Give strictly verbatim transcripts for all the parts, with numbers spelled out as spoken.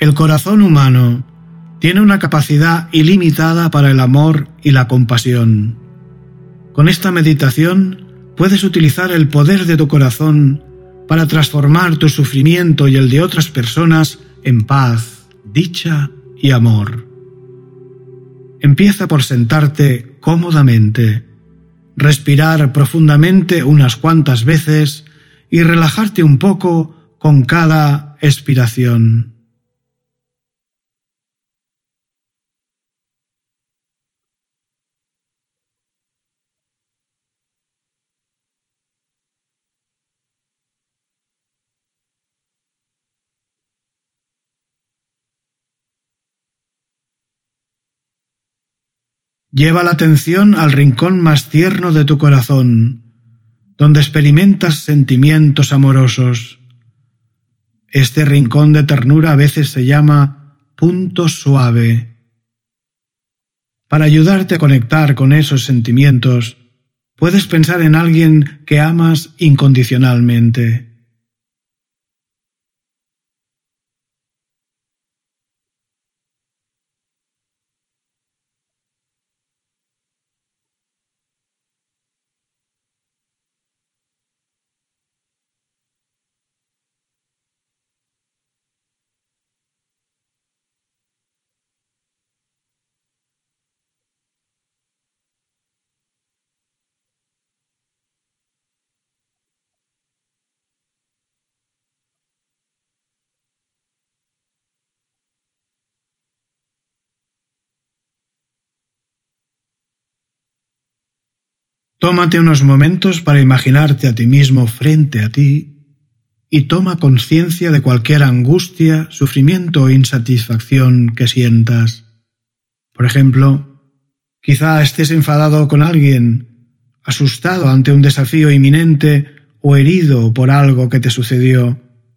El corazón humano tiene una capacidad ilimitada para el amor y la compasión. Con esta meditación puedes utilizar el poder de tu corazón para transformar tu sufrimiento y el de otras personas en paz, dicha y amor. Empieza por sentarte cómodamente, respirar profundamente unas cuantas veces y relajarte un poco con cada expiración. Lleva la atención al rincón más tierno de tu corazón, donde experimentas sentimientos amorosos. Este rincón de ternura a veces se llama punto suave. Para ayudarte a conectar con esos sentimientos, puedes pensar en alguien que amas incondicionalmente. Tómate unos momentos para imaginarte a ti mismo frente a ti y toma conciencia de cualquier angustia, sufrimiento o insatisfacción que sientas. Por ejemplo, quizá estés enfadado con alguien, asustado ante un desafío inminente o herido por algo que te sucedió.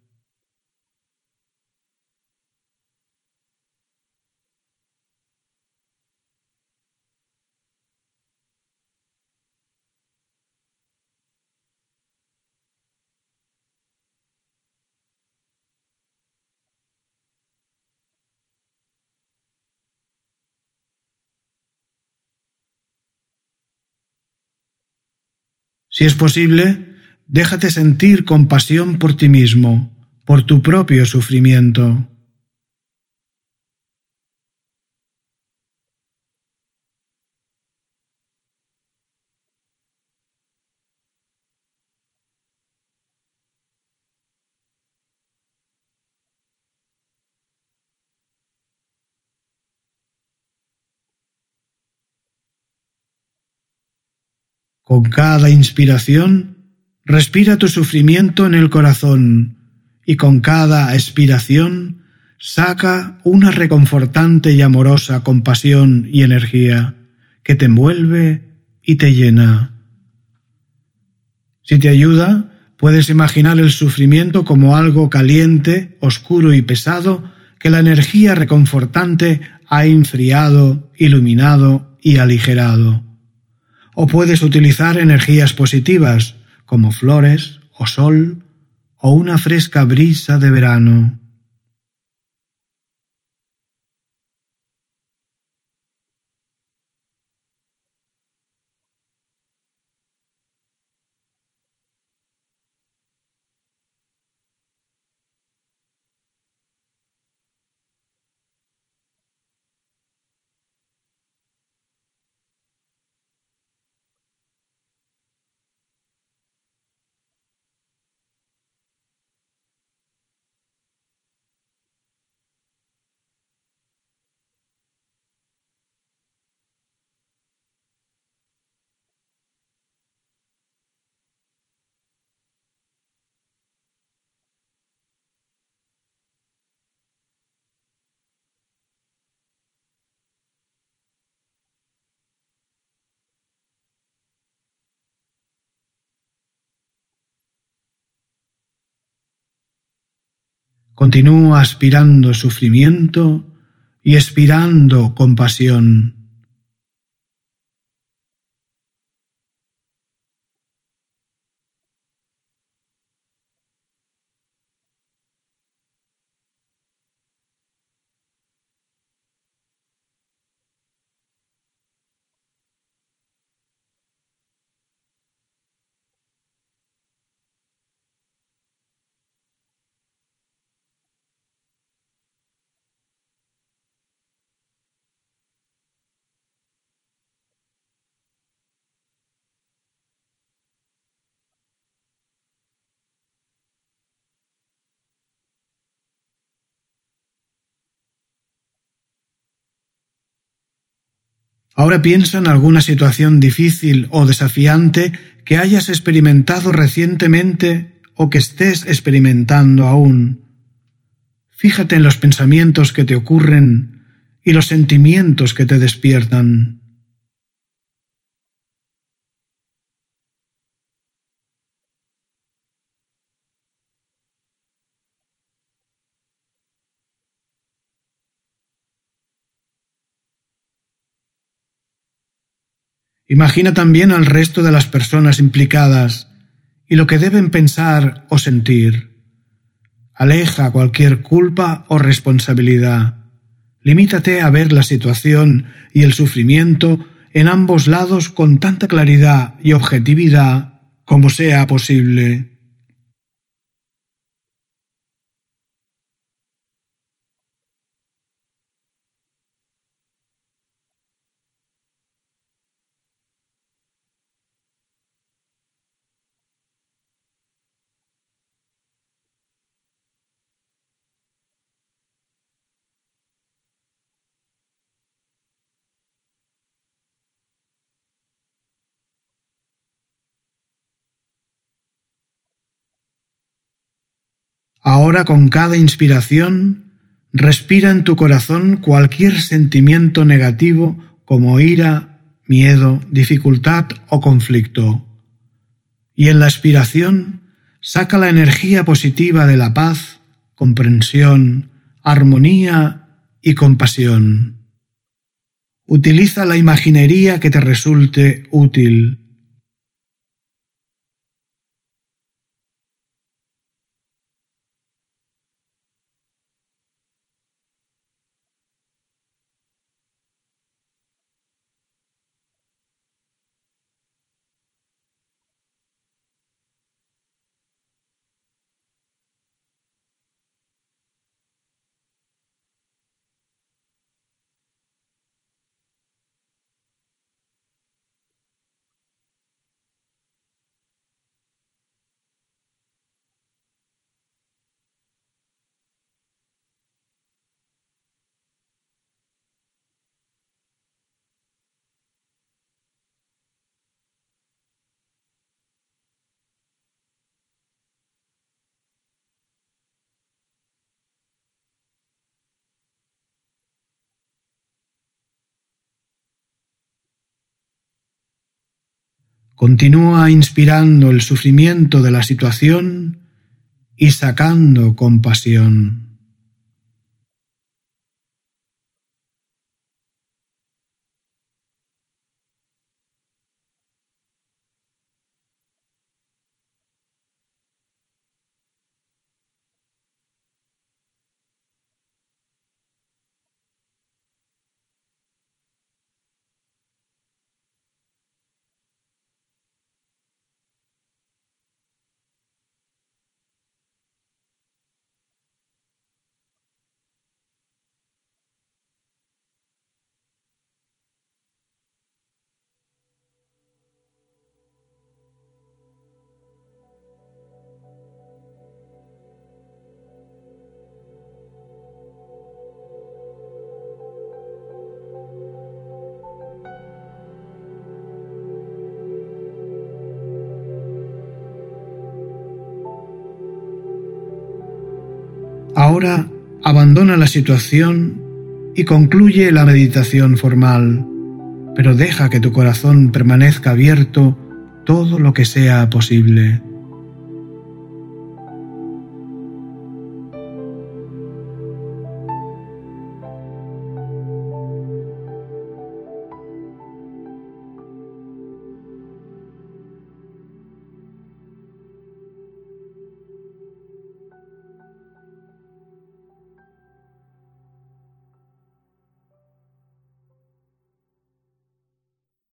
Si es posible, déjate sentir compasión por ti mismo, por tu propio sufrimiento. Con cada inspiración, respira tu sufrimiento en el corazón y con cada expiración, saca una reconfortante y amorosa compasión y energía que te envuelve y te llena. Si te ayuda, puedes imaginar el sufrimiento como algo caliente, oscuro y pesado que la energía reconfortante ha enfriado, iluminado y aligerado. O puedes utilizar energías positivas, como flores o sol, o una fresca brisa de verano. Continúa aspirando sufrimiento y expirando compasión. Ahora piensa en alguna situación difícil o desafiante que hayas experimentado recientemente o que estés experimentando aún. Fíjate en los pensamientos que te ocurren y los sentimientos que te despiertan. Imagina también al resto de las personas implicadas y lo que deben pensar o sentir. Aleja cualquier culpa o responsabilidad. Limítate a ver la situación y el sufrimiento en ambos lados con tanta claridad y objetividad como sea posible. Ahora, con cada inspiración, respira en tu corazón cualquier sentimiento negativo como ira, miedo, dificultad o conflicto. Y en la expiración, saca la energía positiva de la paz, comprensión, armonía y compasión. Utiliza la imaginería que te resulte útil. Continúa inspirando el sufrimiento de la situación y sacando compasión. Ahora abandona la situación y concluye la meditación formal, pero deja que tu corazón permanezca abierto todo lo que sea posible.